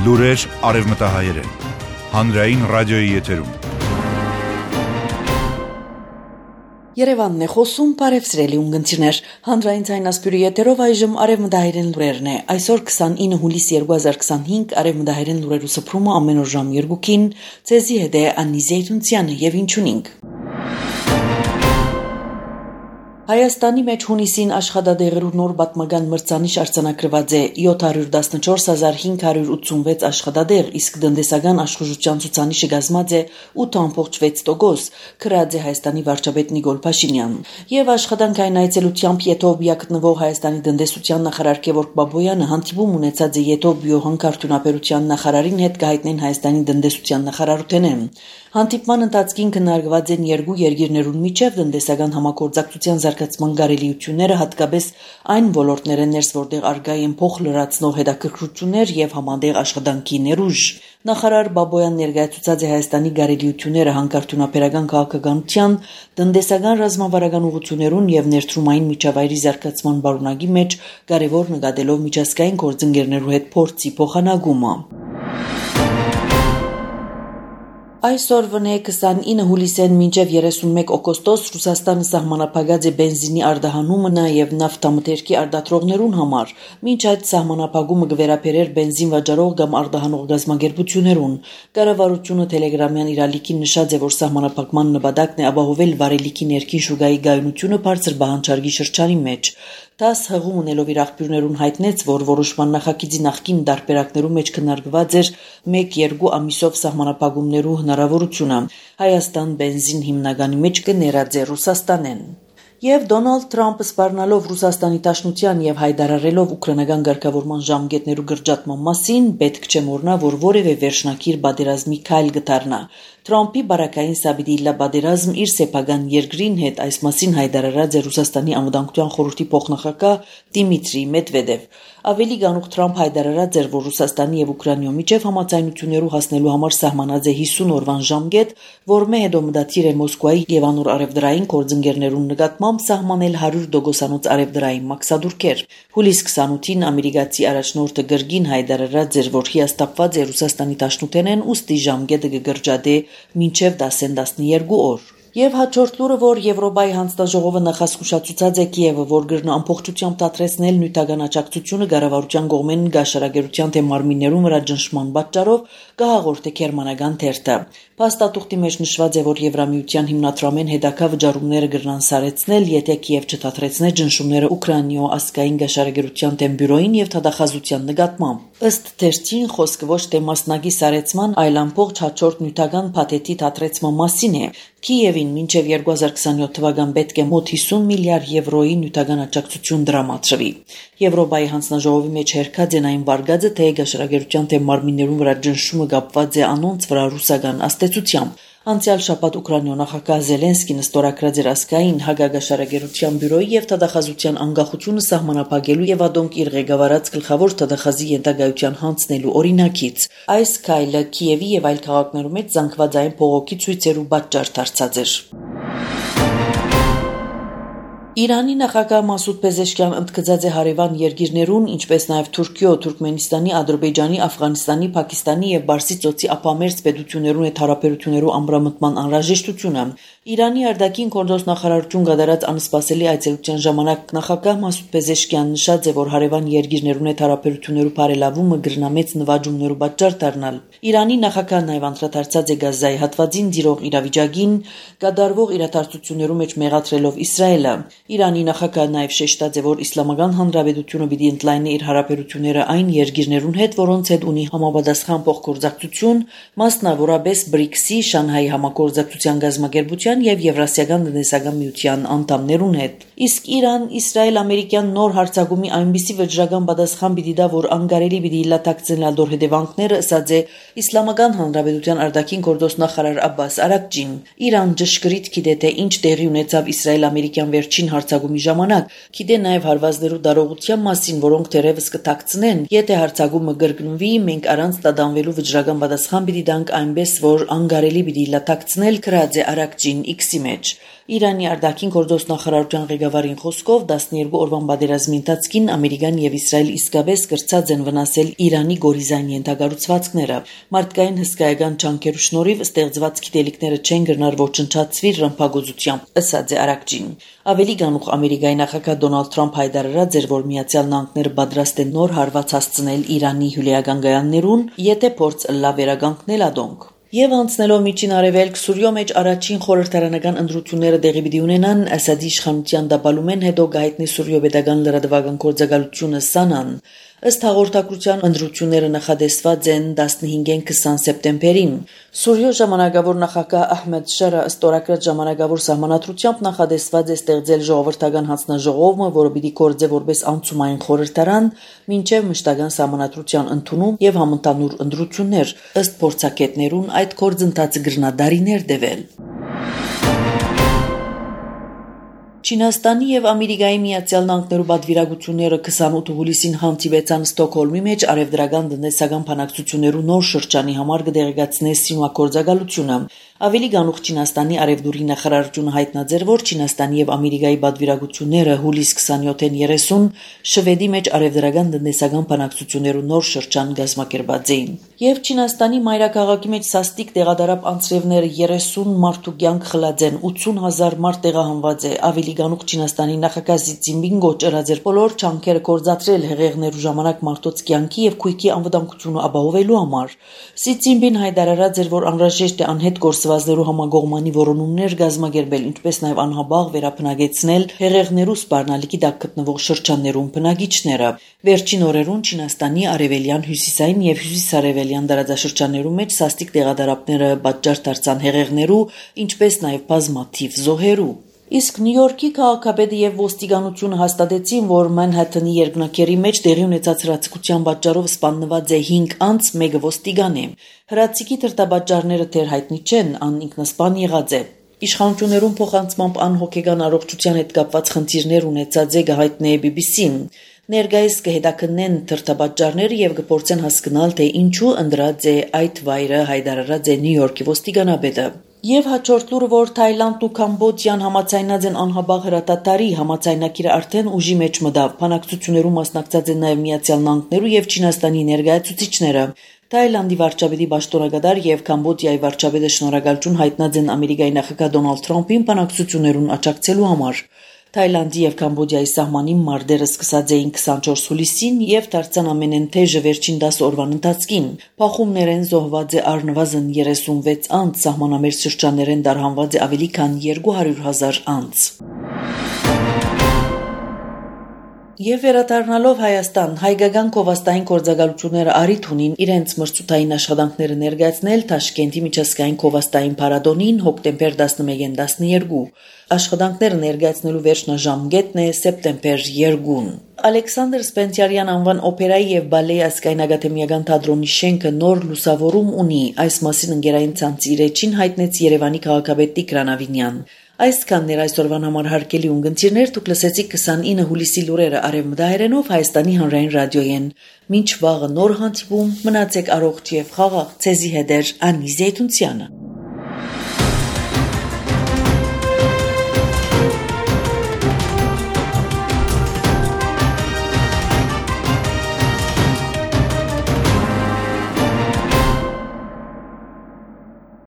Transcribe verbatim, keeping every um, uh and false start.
Լուրեր արևմտահայերեն, հանրային ռադիոյի եթերում։ Երևանն է խոսում, բարև ունգընտիրներ, հանրային ցայնասպյուրի եթերով այժմ արևմտահայերեն լուրերն է, այսօր քսանինը հուլիս երկու հազար քսանհինգ արևմտահայերեն լուրերու սփռումը ամեն օր ժամ երկուքին, ցեզի հետ է Աննի Զեյթունցյանը եւ ինչունինք։ Հայաստանի մեջ հունիսին աշխատադեղերու նոր պատմական մրցանիշ արձանագրված է յոթ հարյուր տասնչորս հազար հինգ հարյուր ութսունվեց աշխատադեղ, իսկ տնտեսական աշխուժության ցուցանիշը կազմած է ութ փոխ վեց տոկոս, քրած է Հայաստանի վարչապետ Նիկոլ Փաշինյան։ Եվ աշխատանքային այցելությամբ Եթովիա գտնվող Հայաստանի տնտեսության նախարար Գևորգ Բաբոյանը հանդիպում ունեցած է Եթովիո հանքարդյունաբերության նախարարին հետ կհայտնեն Հայաստանի տնտեսության նախարարութենեն։ Հանդիպման ընթացքին քննարկված են երկու երկիրներուն միջև տնտեսական համագործակցության զարգացման կարելիությունները, հատկապես այն ոլորտներեն ներս, որտեղ արգա են փոխ լրացնող հետաքրքրություններ եւ համատեղ աշխատանքի ներուժ։ Նախարար Բաբոյան ներկայացուցած է Հայաստանի կարելիությունները հանքարդյունաբերական քաղաքականության, տնտեսական ռազմավարական ուղղություններուն եւ ներդրումային միջավայրի զարգացման բարունակի մեջ կարևոր նկատելով միջազգային գործընկերներու հետ փորձի փոխանակումը։ Այսօր վնե քսանինը հուլիսեն մինչև երեսունմեկ օգոստոս Ռուսաստանը սահմանափակած է բենզինի արտահանումը նաև նավթամթերքի արտադրողներուն համար, մինչ այդ սահմանափակումը կվերապերեր բենզին վաճառող կամ արտահանող գազམ་ագերբություններուն։ Կառավարությունը Տելեգրամյան իր ալիքին նշած է, որ սահմանափակման նպատակն է ապահովել վարելիքի ներքին շուկայի գայունությունը բարձր բանջարքի շրջանի մեջ։ ՏԱՍ հղում ունելով իր աղբյուրներուն հայտնեց, որ որոշման նախագիծի նախկին տարբերակներու մեջ քննարկված էր մեկ-երկու ամիսով սահմանափակումներու հնարավորությունը։ Հայաստան բենզին հիմնականի մեջ կներած է Ռուսաստանեն։ Եվ Դոնալդ Թրամփը սպառնալով Ռուսաստանի Դաշնության եւ հայտարարելով ուկրաինական ղեկավարման ժամկետներու գրճատման մասին, պետք չէ մոռնա, որ որևէ վերջնակիր պատերազմի քայլ կդառնա։ Թրամփի բարակային սաբիդիլա պատերազմ իր սեփական երկրին հետ այս մասին հայտարարած է Ռուսաստանի անվտանգության խորհրդի փոխնախագահ Դիմիտրի Մեդվեդև։ Ավելի գանուխ Թրամփ հայտարարած էր, որ Ռուսաստանի եւ Ուկրաինայի միջև համաձայնություններու հասնելու համար սահմանած է հիսուն օրվան ժամկետ, որը հետո մտադիր է Մոսկվայի եւ անոր արևդրային գործընկերներուն նկատմամբ սահմանել հարյուր տոկոսանոց արևդրային մաքսադուրքեր։ Հուլիս քսանութին ամերիկացի առաջնորդը գրգին հայտարարած էր, որ հիասթափված է Ռուսաստանի Դաշնութենեն, ուստի ժամկետը կգրջադե մինչև դասեն տասներկու օր։ Եվ հաջորդ լուրը, որ Եվրոպայի հանձնաժողովը նախազգուշացուցած է Կիևը, որ գրնա ամբողջությամբ դադրեցնել նյութական աջակցությունը կառավարության կողմեն գաշարագերության թե մարմիններում վրա ճնշման պատճառով կհաղորդե գերմանական թերթը։ Փաստաթուղթի մեջ նշված է, որ Եվրամիության հիմնադրամեն հետագա վճարումները կգրնան սարեցնել, եթե Կիև չդադրեցնե ճնշումները Ուկրաինայո ազգային գաշարագերության դեմ բյուրոին եւ թադախազության նկատմամբ։ Ըստ թերթին խոսքը ոչ թե մասնակի սարեցման, այլ ամբողջ հաջորդ նյութական փաթեթի դադրեցման մասին է։ Կիևին մինչև երկու հազար քսանյոթ թվական պետք է մոտ հիսուն միլիարդ եվրոյի նյութական աջակցություն դրամատրվի։ Եվրոպայի հանձնաժողովի մեջ հերքած են այն վարկածը, թե գաշարագերության թե մարմիններուն վրա ճնշումը կապված է անոնց վրա ռուսական աստեցությամբ։ Անցյալ շաբաթ Ուկրաինայո նախագահ Զելենսկին ստորագրած էր ազգային հագագաշարագերության բյուրոյի եւ թադախազության անկախությունը սահմանափակելու եւ ադոնք իր ղեկավարած գլխավոր թադախազի ենթակայության հանձնելու օրինակից։ Այս քայլը Կիևի եւ այլ քաղաքներու մեջ զանգվածային փողոքի ցույցերու պատճառ դարձած էր։ Իրանի նախագահ Մասուդ Փեզեշքյան ընդգծած է հարևան երկիրներուն, ինչպես նաև Թուրքիո, Թուրքմենստանի, Ադրբեջանի, Աֆղանստանի, Փակիստանի եւ Բարսի ծոցի ափամերձ պետություններուն հետ հարաբերություններու ամրամտման անհրաժեշտությունը։ Իրանի արտաքին գործոս նախարարություն կատարած անսպասելի այցելության ժամանակ նախագահ Մասուդ Փեզեշքյանն նշած է, որ հարևան երկիրներուն հետ հարաբերություններու բարելավումը գրնամեծ նվաճումներու պատճառ դառնալ։ Իրանի նախագահն նաև անդրադարձած է Գազայի հատվածին դիրող իրավիճակին, կատարվող իրադարձություններու մեջ մեղադրելով Իսրայելը։ Իրանի նախագահը նաև շեշտած է, որ Իսլամական Հանրապետությունը պիտի ընդլայնի իր հարաբերությունները այն երկիրներուն հետ, որոնց հետ ունի համապատասխան փոխգործակցություն, մասնավորապես բրիքսի, Շանհայի համագործակցության գազམ་ագերբության եւ Եվրասիական տնտեսական միության անդամներուն հետ։ Իսկ Իրան Իսրայել-ամերիկյան նոր հարձակումի այնպիսի վճռական պատասխան պիտի դա, որ անկարելի պիտի լատակցեն ալդոր հետևանքները, ասած է Իսլամական Հանրապետության արտաքին գործոս նախարար Աբբաս Արաքջին։ Իրան ճշգրիտ գիտե, թե ինչ տեղի ունեցավ Իսրայել-ամերիկյան վերջին հարձակումի ժամանակ, գիտե նաև հարվածներու դարողության մասին, որոնք դեռևս կթաքցնեն, եթե հարձակումը կրկնվի, մենք առանց տադանվելու վճռական պատասխան պիտի տանք այնպես, որ անկարելի պիտի լատակցնել, գրած է Արաքջին X-ի մեջ։ Իրանի արտաքին գործոստ նախարարության ղեկավարին խոսքով տասներկու օրվան պատերազմի ընթացքին Ամերիկան եւ Իսրայել իսկապես կրծած են վնասել Իրանի գորիզային ենթակառուցվածքները։ Մարդկային հսկայական չանքերու շնորհիվ ստեղծված գիտելիքները չեն գնար ոչնչացվի ռմբագոծությամբ, ըսած է Արաքջին։ Ավելի գանուխ Ամերիկայի նախագահ Դոնալդ Թրամփ հայտարարած էր, որ Միացյալ Նահանգները պատրաստ են նոր հարված հասցնել Իրանի հյուրեական գայաններուն, եթե փորձ լավ վերագանքնել ադոնք։ Եվ անցնելով միջին արևելք Սուրիո մեջ առաջին խորհրդարանական ընտրությունները տեղի պիտի ունենան, Ասադի իշխանության դապալումեն հետո գայտնի Սուրիո պետական լրատվական գործակալությունը Սանան ըստ հաղորդակցության ընտրությունները նախադեсված են տասնհինգին քսան սեպտեմբերին։ Սուրիո ժամանակավոր նախագահ Ահմեդ Շարա ըստ օրակրած ժամանակավոր սահմանադրությամբ նախադեсված է ստեղծել ժողովրդական հանձնաժողովը, որը պիտի գործե որպես անցումային խորհրդարան, մինչև մշտական սահմանադրության ընդունում եւ համընդհանուր ընտրություններ, ըստ փորձագետներուն այդ գործընթացը կրնա դարիներ տևել։ Չինաստանի եւ Ամերիկայի Միացյալ Նահանգներու պատվիրակությունները քսանութ հուլիսին հանդիպեցան Ստոկհոլմի մեջ արևդրական տնտեսական բանակցություններու նոր շրջանի համար կդեղեկացնե սինուակորձակալությունը։ Ավելի գանուխ Չինաստանի արևդուրի նախարարությունը հայտնաձեր, որ Չինաստանի եւ Ամերիկայի պատվիրակությունները հուլիս քսանյոթին երեսուն Շվեդի մեջ արևդրական տնտեսական բանակցություններու նոր շրջան կազմակերպած էին։ Եվ Չինաստանի մայրաքաղաքի մեջ սաստիկ տեղադարապ անձրևները երեսուն մարդու կյանք խլած են, ութսուն հազար մարդ տեղահանված է։ Ավելի գանուխ Չինաստանի նախագահ Սի Ցզինպին գոչերած էր բոլոր չանքերը կորզացրել հեղեղներու ժամանակ մարդոց կյանքի եւ քույքի անվտանգությունը ապահովելու համար։ Սի Ցզինպին հայտարարած էր, որ անհրաժեշտ է անհետ գործվածներու համագողմանի որոնումներ կազմակերպել, ինչպես նաեւ անհաբաղ վերաբնակեցնել հեղեղներու սպառնալիքի տակ գտնվող շրջաններուն բնակիչները։ Վերջին օրերուն Չինաստանի արևելյան, հյուսիսային եւ հյուսիսարևելյան տարածաշրջաններու մեջ սաստիկ տեղադարապները պատճառ դարձան հեղեղներու, ինչպես նաեւ բազմաթիվ զոհերու։ Իսկ Նյու Յորքի քաղաքապետը եւ ոստիկանությունը հաստատեցին, որ Մանհաթանի երկնաքերի մեջ տեղի ունեցած հրացակության պատճառով սպանված է հինգ անձ, մեկը ոստիկան է։ Հրացիկի դրդապատճառները դեռ հայտնի չեն, ան ինքնասպան եղած է։ Իշխանություններուն փոխանցմամբ անհոգեգան առողջության հետ կապված խնդիրներ ունեցած է գահիտնե բի բի սին։ Ներկայիս կհետաքննեն դրդապատճառները եւ կփորձեն հասկանալ, թե ինչու ընդրած է այդ վայրը, հայտարարած է Նյու Յորքի ոստիկանապետը։ Եվ հաջորդ լուրը, որ Թայլանդն ու Կամբոջան համաձայնած են անհաբաղ հրատատարի, համաձայնագիրը արդեն ուժի մեջ մտավ։ Բանակցություններում մասնակցած են նաև Միացյալ Նահանգներու եւ Չինաստանի ներկայացուցիչները։ Թայլանդի վարչապետի պաշտոնակատար եւ Կամբոջայի վարչապետը շնորհակալություն հայտնած են Ամերիկայի նախագահ Դոնալդ Թրամփին բանակցություններուն աջակցելու համար։ Թայլանդի եւ Կամբոջայի սահմանին մարտերը սկսած էին քսանչորս հուլիսին եւ դարձան ամենեն թեժը վերջին դասը օրվան ընթացքին։ Փախումներեն զոհված է առնվազն երեսունվեց անձ, սահմանամերձ շրջաններեն դարհանված է ավելի քան երկու հարյուր հազար անձ։ Եվ վերադառնալով Հայաստան, հայկական քովաստային գործակալությունները առիթ ունին իրենց մրցութային աշխատանքները ներկայացնել Տաշկենտի միջազգային քովաստային փառատոնին հոկտեմբեր տասնմեկին տասներկու։ Աշխատանքները ներկայացնելու վերջնաժամկետն է սեպտեմբեր երկուն։ Ալեքսանդր Սպենսիարյան անվան օպերայի եւ բալեի ազգային ակադեմիական թատրոնի շենքը նոր լուսավորում ունի։ Այս մասին ընկերային ցանցի իրեջին հայտնեց Երևանի քաղաքապետ Տիգրան Ավինյան։ Այսքանն էր այսօրվան համար հարգելի ունգընտիրներ, դուք լսեցիք քսանինը հուլիսի լուրերը արևմտահայերենով Հայաստանի հանրային ռադիոյեն։ Մինչ վաղը նոր հանդիպում, մնացեք առողջ եւ խաղաղ, ցեզի հետ է Անի Զեյթունցյանը։